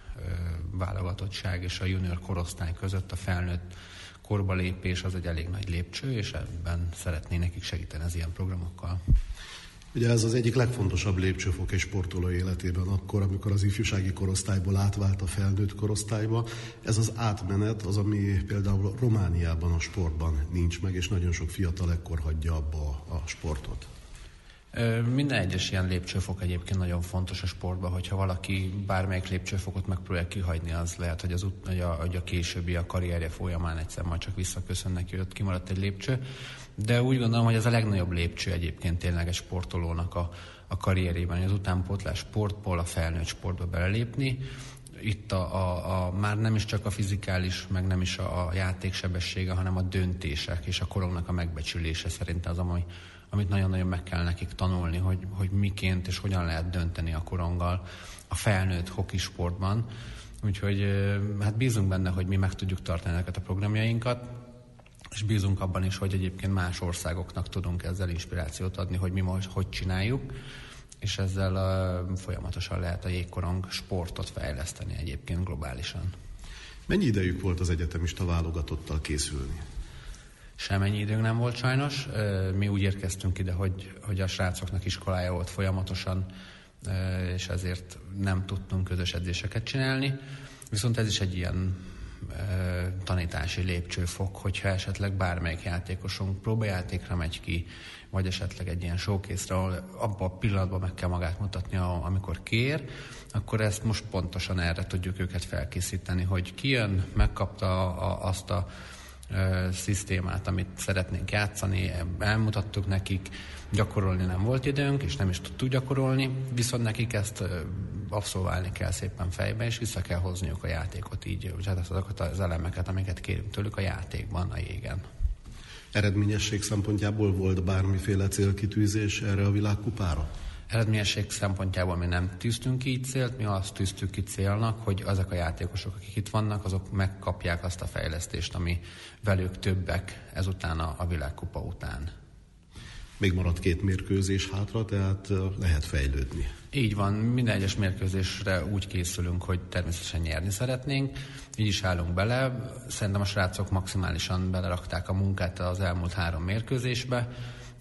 válogatottság és a junior korosztály között a felnőtt korba lépés az egy elég nagy lépcső, és ebben szeretnének nekik segíteni az ilyen programokkal. Ugye ez az egyik legfontosabb lépcsőfok egy sportoló életében akkor, amikor az ifjúsági korosztályból átvált a felnőtt korosztályba. Ez az átmenet az, ami például Romániában a sportban nincs meg, és nagyon sok fiatal ekkor hagyja abba a sportot. Minden egyes ilyen lépcsőfok egyébként nagyon fontos a sportban, hogyha valaki bármelyik lépcsőfokot megpróbálja kihagyni, az lehet, hogy a későbbi a karrierje folyamán egyszer majd csak visszaköszön neki, hogy ott kimaradt egy lépcső. De úgy gondolom, hogy ez a legnagyobb lépcső egyébként tényleg egy sportolónak a karrierében, hogy az utánpótlás sportból a felnőtt sportba belelépni. Itt már nem is csak a fizikális, meg nem is a játéksebessége, hanem a döntések és a korongnak a megbecsülése szerintem az, amit nagyon-nagyon meg kell nekik tanulni, hogy miként és hogyan lehet dönteni a koronggal a felnőtt hokisportban. Úgyhogy hát bízunk benne, hogy mi meg tudjuk tartani ezeket a programjainkat, és bízunk abban is, hogy egyébként más országoknak tudunk ezzel inspirációt adni, hogy mi most hogy csináljuk, és ezzel folyamatosan lehet a jégkorong sportot fejleszteni egyébként globálisan. Mennyi idejük volt az egyetemista válogatottal készülni? Semmennyi időnk nem volt sajnos. Mi úgy érkeztünk ide, hogy a srácoknak iskolája volt folyamatosan, és ezért nem tudtunk közös edzéseket csinálni. Viszont ez is egy ilyen tanítási lépcsőfok, hogyha esetleg bármelyik játékosunk próbajátékra megy ki, vagy esetleg egy ilyen showcase-ra, ahol abban a pillanatban meg kell magát mutatni, amikor kér, akkor ezt most pontosan erre tudjuk őket felkészíteni, hogy kijön, megkapta azt a szisztémát, amit szeretnénk játszani, elmutattuk nekik, gyakorolni nem volt időnk, és nem is tudtuk gyakorolni, viszont nekik ezt abszolválni kell szépen fejbe, és vissza kell hozniuk a játékot így, tehát azokat az elemeket, amiket kérünk tőlük a játékban, a jégen. Eredményesség szempontjából volt bármiféle célkitűzés erre a világkupára? Eredményesség szempontjából mi nem tűztünk ki célt, mi azt tűztük ki célnak, hogy azok a játékosok, akik itt vannak, azok megkapják azt a fejlesztést, ami velük többek ezután a világkupa után. Még maradt 2 mérkőzés hátra, tehát lehet fejlődni. Így van, minden egyes mérkőzésre úgy készülünk, hogy természetesen nyerni szeretnénk, így is állunk bele. Szerintem a srácok maximálisan belerakták a munkát az elmúlt 3 mérkőzésbe,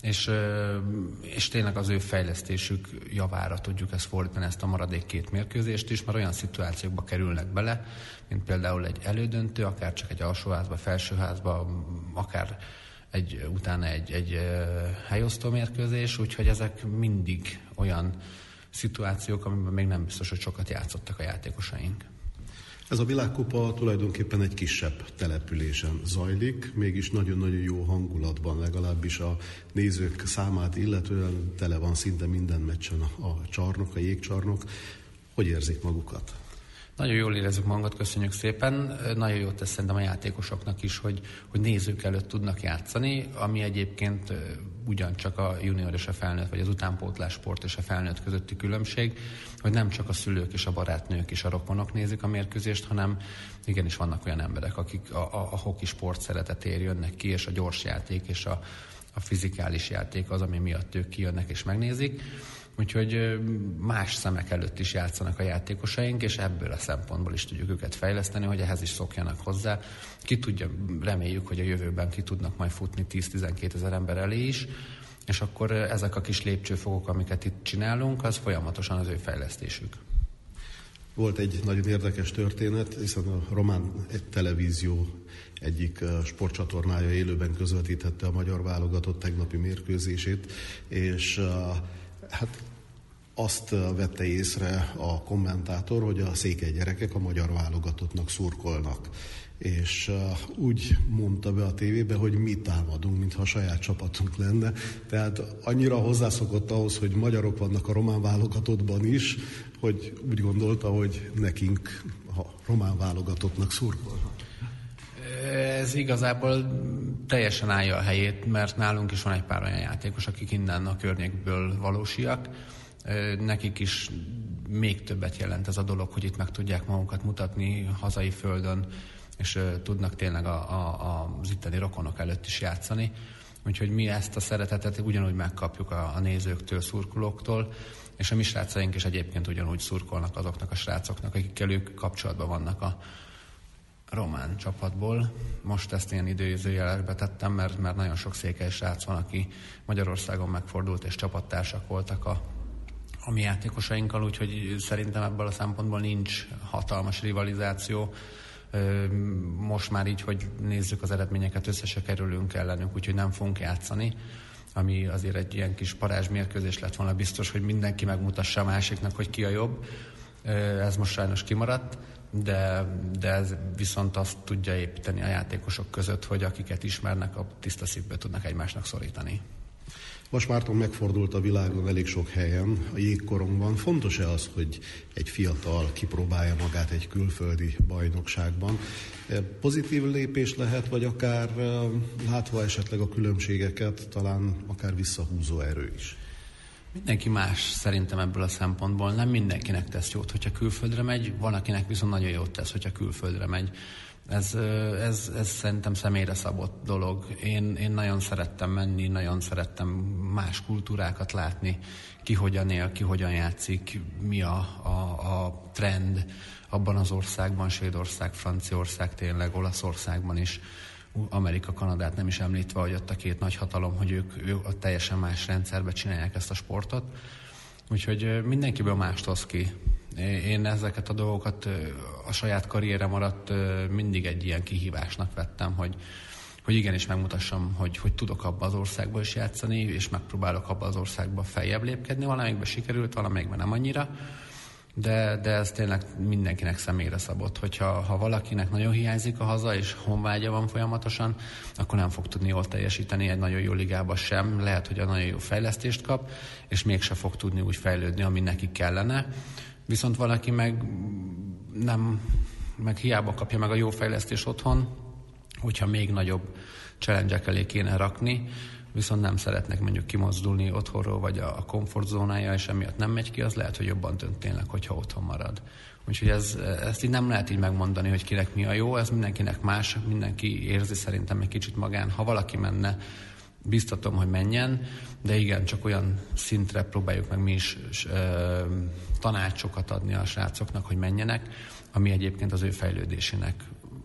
és tényleg az ő fejlesztésük javára tudjuk ezt fordítani, ezt a maradék 2 mérkőzést is, mert olyan szituációkba kerülnek bele, mint például egy elődöntő, akár csak egy alsóházba, felsőházba, akár utána egy helyosztó mérkőzés, úgyhogy ezek mindig olyan szituációk, amiben még nem biztos, hogy sokat játszottak a játékosaink. Ez a világkupa tulajdonképpen egy kisebb településen zajlik, mégis nagyon-nagyon jó hangulatban, legalábbis a nézők számát illetően tele van szinte minden meccsen a csarnok, a jégcsarnok. Hogy érzik magukat? Nagyon jól érezzük magunkat, köszönjük szépen. Nagyon jót tesz szerintem a játékosoknak is, hogy nézők előtt tudnak játszani, ami egyébként ugyancsak a junior és a felnőtt, vagy az utánpótlás sport és a felnőtt közötti különbség, hogy nem csak a szülők és a barátnők és a rokonok nézik a mérkőzést, hanem igenis vannak olyan emberek, akik a hoki sport szeretetért jönnek ki, és a gyors játék és a fizikális játék az, ami miatt ők kijönnek és megnézik. Úgyhogy más szemek előtt is játszanak a játékosaink, és ebből a szempontból is tudjuk őket fejleszteni, hogy ehhez is szokjanak hozzá. Ki tudja, reméljük, hogy a jövőben ki tudnak majd futni 10-12 ezer ember elé is, és akkor ezek a kis lépcsőfokok, amiket itt csinálunk, az folyamatosan az ő fejlesztésük. Volt egy nagyon érdekes történet, hiszen a román televízió egyik sportcsatornája élőben közvetítette a magyar válogatott tegnapi mérkőzését, és hát azt vette észre a kommentátor, hogy a székely gyerekek a magyar válogatottnak szurkolnak. És úgy mondta be a tévébe, hogy mi támadunk, mintha a saját csapatunk lenne. Tehát annyira hozzászokott ahhoz, hogy magyarok vannak a román válogatottban is, hogy úgy gondolta, hogy nekünk a román válogatottnak szurkolnak. Ez igazából teljesen állja a helyét, mert nálunk is van egy pár olyan játékos, akik innen a környékből valósiak. Nekik is még többet jelent ez a dolog, hogy itt meg tudják magukat mutatni hazai földön, és tudnak tényleg az itteni rokonok előtt is játszani. Úgyhogy mi ezt a szeretetet ugyanúgy megkapjuk a nézőktől, szurkolóktól, és a mi srácaink is egyébként ugyanúgy szurkolnak azoknak a srácoknak, akikkel ők kapcsolatban vannak a román csapatból. Most ezt ilyen időzőjelekbe tettem, mert nagyon sok székely srác van, aki Magyarországon megfordult, és csapattársak voltak a mi játékosainkkal, úgyhogy szerintem ebből a szempontból nincs hatalmas rivalizáció. Most már így, hogy nézzük az eredményeket, össze se kerülünk ellenük, úgyhogy nem fogunk játszani, ami azért egy ilyen kis parázsmérkőzés lett volna, biztos, hogy mindenki megmutassa a másiknak, hogy ki a jobb. Ez most sajnos kimaradt, de ez viszont azt tudja építeni a játékosok között, hogy akiket ismernek, a tiszta szívből tudnak egymásnak szorítani. Vas Márton megfordult a világon elég sok helyen, a jégkorongban. Fontos-e az, hogy egy fiatal kipróbálja magát egy külföldi bajnokságban? Pozitív lépés lehet, vagy akár látva esetleg a különbségeket, talán akár visszahúzó erő is? Mindenki más szerintem ebből a szempontból. Nem mindenkinek tesz jót, hogyha külföldre megy, van akinek viszont nagyon jót tesz, hogyha külföldre megy. Ez szerintem személyre szabott dolog. Én nagyon szerettem menni, nagyon szerettem más kultúrákat látni, ki hogyan él, ki hogyan játszik, mi a trend abban az országban, Svédország, Franciaország, tényleg Olaszországban is, Amerika, Kanadát nem is említve, hogy ott a két nagy hatalom, hogy ők a teljesen más rendszerben csinálják ezt a sportot. Úgyhogy mindenkiből mást hoz ki. Én ezeket a dolgokat a saját karrierem alatt mindig egy ilyen kihívásnak vettem, hogy igenis megmutassam, hogy tudok abba az országba is játszani, és megpróbálok abba az országba feljebb lépkedni. Valamelyikben sikerült, valamelyikben nem annyira, de ez tényleg mindenkinek személyre szabott. Hogyha valakinek nagyon hiányzik a haza, és honvágya van folyamatosan, akkor nem fog tudni jól teljesíteni egy nagyon jó ligába sem. Lehet, hogy a nagyon jó fejlesztést kap, és mégse fog tudni úgy fejlődni, ami neki kellene. Viszont valaki meg hiába kapja meg a jó fejlesztést otthon, hogyha még nagyobb challenge-ek elé kéne rakni, viszont nem szeretnek mondjuk kimozdulni otthonról, vagy a komfortzónája, és emiatt nem megy ki, az lehet, hogy jobban dönt tényleg, hogyha otthon marad. Úgyhogy ezt így nem lehet így megmondani, hogy kinek mi a jó, ez mindenkinek más, mindenki érzi szerintem egy kicsit magán. Ha valaki menne, biztatom, hogy menjen, de igen, csak olyan szintre próbáljuk meg mi is tanácsokat adni a srácoknak, hogy menjenek, ami egyébként az ő fejlődésének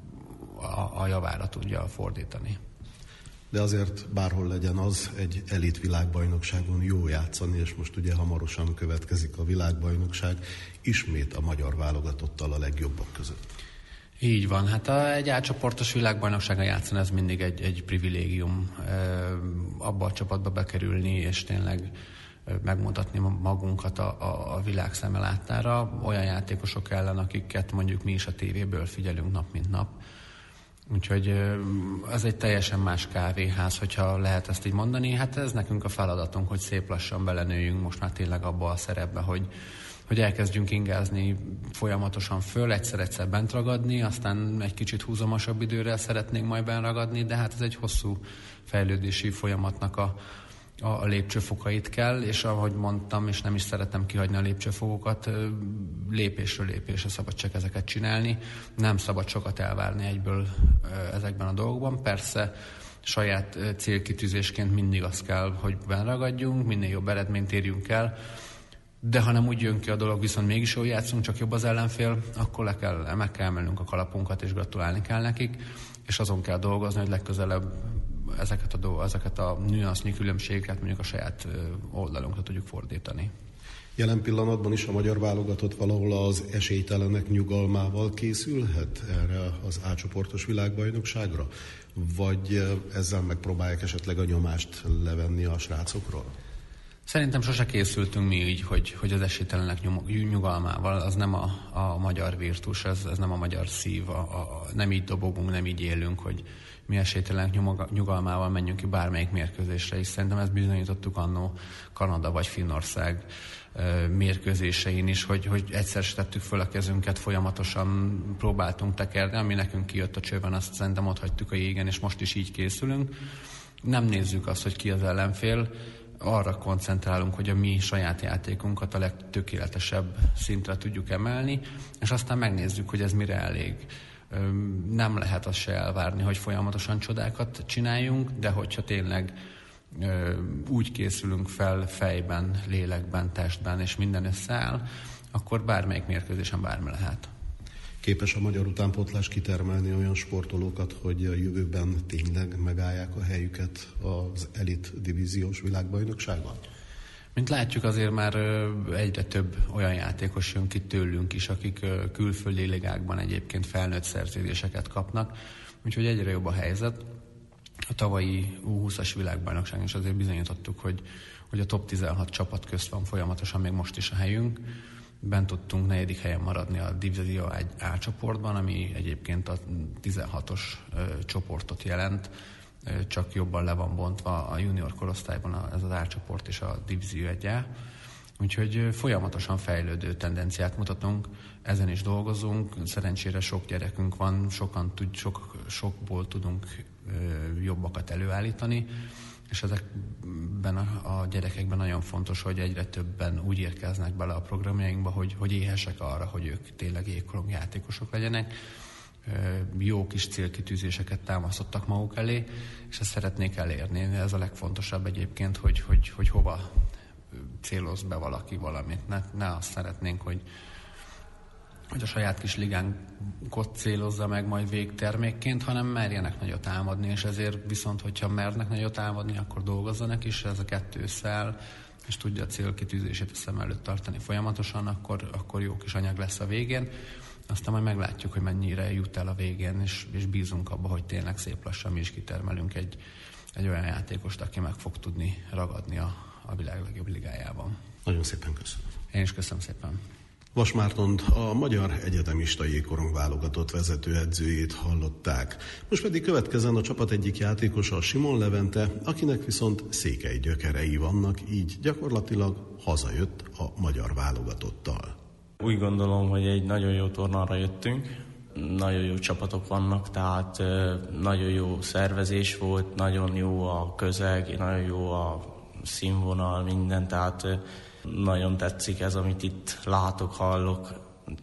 a javára tudja fordítani. De azért bárhol legyen az, egy elit világbajnokságon jó játszani, és most ugye hamarosan következik a világbajnokság, ismét a magyar válogatottal a legjobbak között. Így van, hát egy átcsoportos világbajnokságon játszani, ez mindig egy privilégium, abba a csapatba bekerülni, és tényleg megmutatni magunkat a világ szeme láttára, olyan játékosok ellen, akiket mondjuk mi is a tévéből figyelünk nap mint nap. Úgyhogy ez egy teljesen más kávéház, hogyha lehet ezt így mondani. Hát ez nekünk a feladatunk, hogy szép lassan belenőjünk most már tényleg abba a szerepbe, hogy elkezdjünk ingázni folyamatosan föl, egyszer bent ragadni, aztán egy kicsit húzamosabb időre szeretnénk majd bent ragadni, de hát ez egy hosszú fejlődési folyamatnak a lépcsőfokait kell, és ahogy mondtam, és nem is szeretem kihagyni a lépcsőfokokat, lépésről lépésre szabad csak ezeket csinálni, nem szabad sokat elvárni egyből ezekben a dolgokban. Persze saját célkitűzésként mindig az kell, hogy benragadjunk, minél jobb eredményt érjünk el, de ha nem úgy jön ki a dolog, viszont mégis jól játszunk, csak jobb az ellenfél, akkor meg kell emelnünk a kalapunkat, és gratulálni kell nekik, és azon kell dolgozni, hogy legközelebb ezeket a nüansznyi különbségeket mondjuk a saját oldalunkra tudjuk fordítani. Jelen pillanatban is a magyar válogatott valahol az esélytelenek nyugalmával készülhet erre az A-csoportos világbajnokságra? Vagy ezzel megpróbálják esetleg a nyomást levenni a srácokról? Szerintem sose készültünk mi így, hogy az esélytelenek nyugalmával, az nem a magyar virtus, ez nem a magyar szív, nem így dobogunk, nem így élünk, hogy mi esélytelenek nyugalmával menjünk ki bármelyik mérkőzésre, és szerintem ezt bizonyítottuk annó Kanada vagy Finnország mérkőzésein is, hogy egyszer se tettük föl a kezünket, folyamatosan próbáltunk tekerni, ami nekünk kijött a csőben, azt szerintem ott hagytuk a jégen, és most is így készülünk. Nem nézzük azt, hogy ki az ellenfél, arra koncentrálunk, hogy a mi saját játékunkat a legtökéletesebb szintre tudjuk emelni, és aztán megnézzük, hogy ez mire elég. Nem lehet azt se elvárni, hogy folyamatosan csodákat csináljunk, de hogyha tényleg úgy készülünk fel fejben, lélekben, testben, és minden összeáll, akkor bármelyik mérkőzésen bármi lehet. Képes a magyar utánpótlás kitermelni olyan sportolókat, hogy a jövőben tényleg megállják a helyüket az elit divíziós világbajnokságban? Mint látjuk, azért már egyre több olyan játékos jön ki tőlünk is, akik külföldi ligákban egyébként felnőtt szerződéseket kapnak, úgyhogy egyre jobb a helyzet. A tavalyi U20-as világbajnokságon is azért bizonyítottuk, hogy a top 16 csapat közt van folyamatosan még most is a helyünk. Bent tudtunk 4. helyen maradni a Divízió A csoportban, ami egyébként a 16-os csoportot jelent, csak jobban le van bontva a junior korosztályban ez az A csoport és a Divízió 1A. Úgyhogy folyamatosan fejlődő tendenciát mutatunk, ezen is dolgozunk, szerencsére sok gyerekünk van, sokból tudunk jobbakat előállítani, és ezekben a gyerekekben nagyon fontos, hogy egyre többen úgy érkeznek bele a programjainkba, hogy éhesek arra, hogy ők tényleg jégkorong játékosok legyenek. Jó kis célkitűzéseket támasztottak maguk elé, és ezt szeretnék elérni. Ez a legfontosabb egyébként, hogy hova céloz be valaki valamit. Ne azt szeretnénk, hogy a saját kis ligánkot célozza meg majd végtermékként, hanem merjenek nagyot álmodni, és ezért viszont, hogyha mernek nagyot álmodni, akkor dolgozzanak is, ez a kettő összeáll, és tudja a célkitűzését a szem előtt tartani folyamatosan, akkor jó kis anyag lesz a végén. Aztán majd meglátjuk, hogy mennyire jut el a végén, és bízunk abba, hogy tényleg szép lassan mi is kitermelünk egy olyan játékost, aki meg fog tudni ragadni a világ legjobb ligájában. Nagyon szépen köszönöm. Én is köszönöm szépen. Vas Mártont, a magyar egyetemista jégkorong válogatott vezetőedzőjét hallották. Most pedig következzen a csapat egyik játékosa, Simon Levente, akinek viszont székely gyökerei vannak, így gyakorlatilag hazajött a magyar válogatottal. Úgy gondolom, hogy egy nagyon jó tornára jöttünk. nagyon jó csapatok vannak, tehát nagyon jó szervezés volt, nagyon jó a közeg, nagyon jó a színvonal, minden, tehát nagyon tetszik ez, amit itt látok, hallok,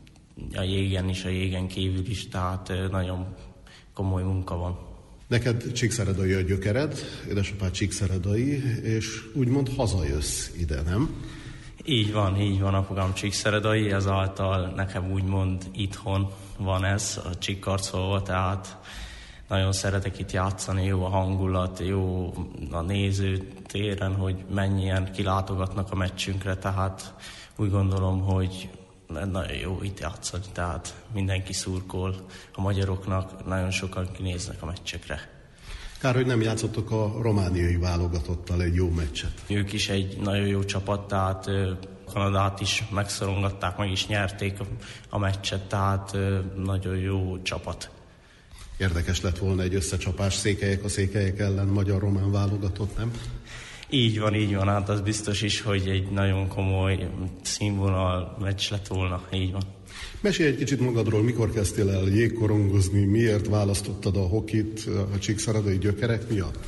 a jégen is, a jégen kívül is, tehát nagyon komoly munka van. Neked csíkszeredai a gyökered, édesapád csíkszeredai, és úgymond hazajössz ide, nem? Így van, apukám csíkszeredai, ezáltal nekem úgymond itthon van ez, a Csíkkarcolva, tehát nagyon szeretek itt játszani, jó a hangulat, jó a nézőtéren, hogy mennyien kilátogatnak a meccsünkre, tehát úgy gondolom, hogy nagyon jó itt játszani, tehát mindenki szurkol a magyaroknak, nagyon sokan kinéznek a meccsekre. Kár, hogy nem játszottak a romániai válogatottal egy jó meccset. Ők is egy nagyon jó csapat, tehát Kanadát is megszorongatták, meg is nyerték a meccset, tehát nagyon jó csapat. Érdekes lett volna egy összecsapás székelyek a székelyek ellen magyar-román válogatott, nem? Így van, hát az biztos is, hogy egy nagyon komoly színvonal meccs lett volna, így van. Mesélj egy kicsit magadról, mikor kezdtél el jégkorongozni, miért választottad a hokit a csíkszeredai gyökerek miatt?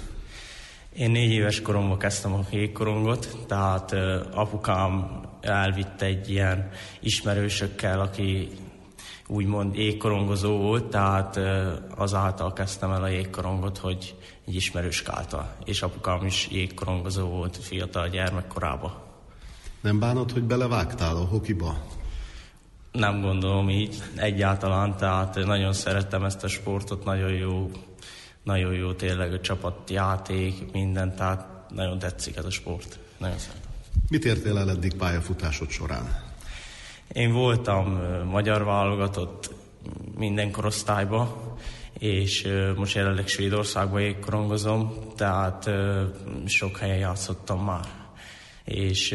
Én 4 éves koromban kezdtem a jégkorongot, tehát apukám elvitt egy ilyen ismerősökkel, aki úgymond jégkorongozó volt, tehát azáltal kezdtem el a jégkorongot, hogy egy ismerős által. És apukám is jégkorongozó volt fiatal gyermekkorában. Nem bánod, hogy belevágtál a hokiba? Nem gondolom így egyáltalán, tehát nagyon szerettem ezt a sportot, nagyon jó tényleg a csapatjáték, minden, tehát nagyon tetszik ez a sport. Nagyon szeretem. Mit értél el eddig pályafutásod során? Én voltam magyar válogatott minden korosztályban, és most jelenleg Svédországban jégkorongozom, tehát sok helyen játszottam már. És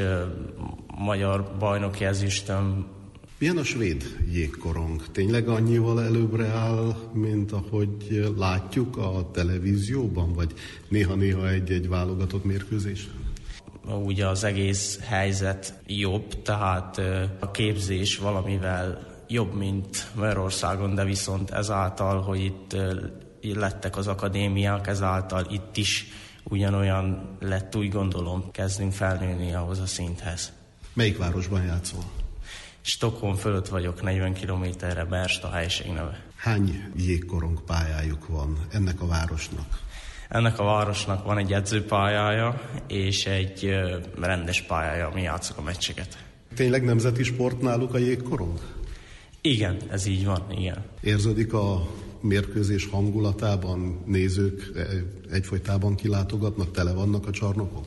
magyar bajnoki ezüstöm. Milyen a svéd jégkorong? Tényleg annyival előbbre áll, mint ahogy látjuk a televízióban, vagy néha-néha egy válogatott mérkőzésen? Ugye az egész helyzet jobb, tehát a képzés valamivel jobb, mint Magyarországon, de viszont ezáltal, hogy itt lettek az akadémiák, ezáltal itt is ugyanolyan lett, úgy gondolom, kezdünk felnőni ahhoz a szinthez. Melyik városban játszol? Stockholm fölött vagyok, 40 kilométerre, Berst a helység neve. Hány jégkorong pályájuk van ennek a városnak? Ennek a városnak van egy edzőpályája és egy rendes pályája, ami játszok a meccseket. Tényleg nemzeti sport náluk a jégkorong? Igen, ez így van, igen. Érződik a mérkőzés hangulatában, nézők egyfolytában kilátogatnak, tele vannak a csarnokok?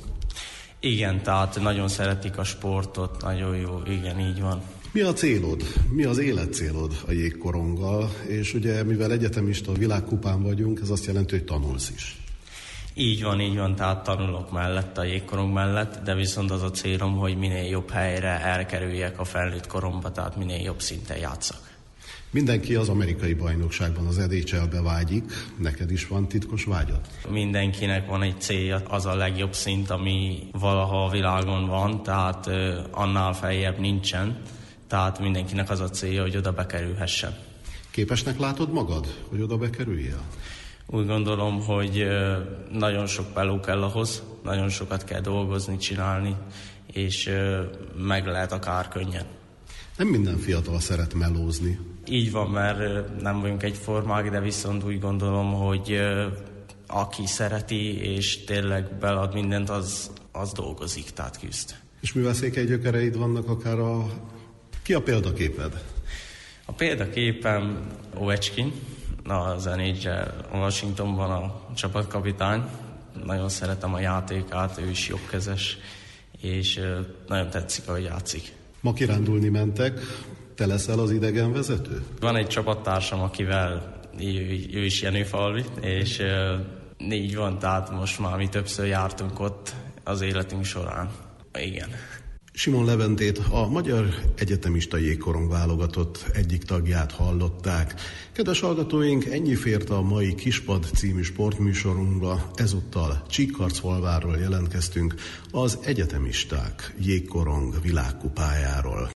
Igen, tehát nagyon szeretik a sportot, nagyon jó, igen, így van. Mi a célod? Mi az életcélod a jégkoronggal? És ugye, mivel egyetemista világkupán vagyunk, ez azt jelenti, hogy tanulsz is. Így van, tehát tanulok mellett, a jégkorong mellett, de viszont az a célom, hogy minél jobb helyre elkerüljek a felnőtt koromba, tehát minél jobb szinten játszak. Mindenki az amerikai bajnokságban, az NHL-be vágyik, neked is van titkos vágyad? Mindenkinek van egy célja, az a legjobb szint, ami valaha a világon van, tehát annál feljebb nincsen, tehát mindenkinek az a célja, hogy oda bekerülhessen. Képesnek látod magad, hogy oda bekerüljél? Úgy gondolom, hogy nagyon sok meló kell ahhoz, nagyon sokat kell dolgozni, csinálni, és meg lehet akár könnyen. Nem minden fiatal szeret melózni. Így van, mert nem vagyunk egyformák, de viszont úgy gondolom, hogy aki szereti és tényleg belad mindent, az dolgozik, tehát küzd. És mivel székely gyökereid vannak, akár ki a példaképed? A példaképem Ovechkin, az NHL Washingtonban a csapatkapitány. Nagyon szeretem a játékát, ő is jobbkezes, és nagyon tetszik, ahogy játszik. Ma kirándulni mentek, te leszel az idegenvezető? Van egy csapattársam, akivel ő is Jenőfalvi, és így van, tehát most már mi többször jártunk ott az életünk során. Igen. Simon Leventét, a Magyar Egyetemista Jégkorong válogatott egyik tagját hallották. Kedves hallgatóink, ennyi fért a mai Kispad című sportműsorunkba. Ezúttal Csíkharcfalváról jelentkeztünk az egyetemisták jégkorong világkupájáról.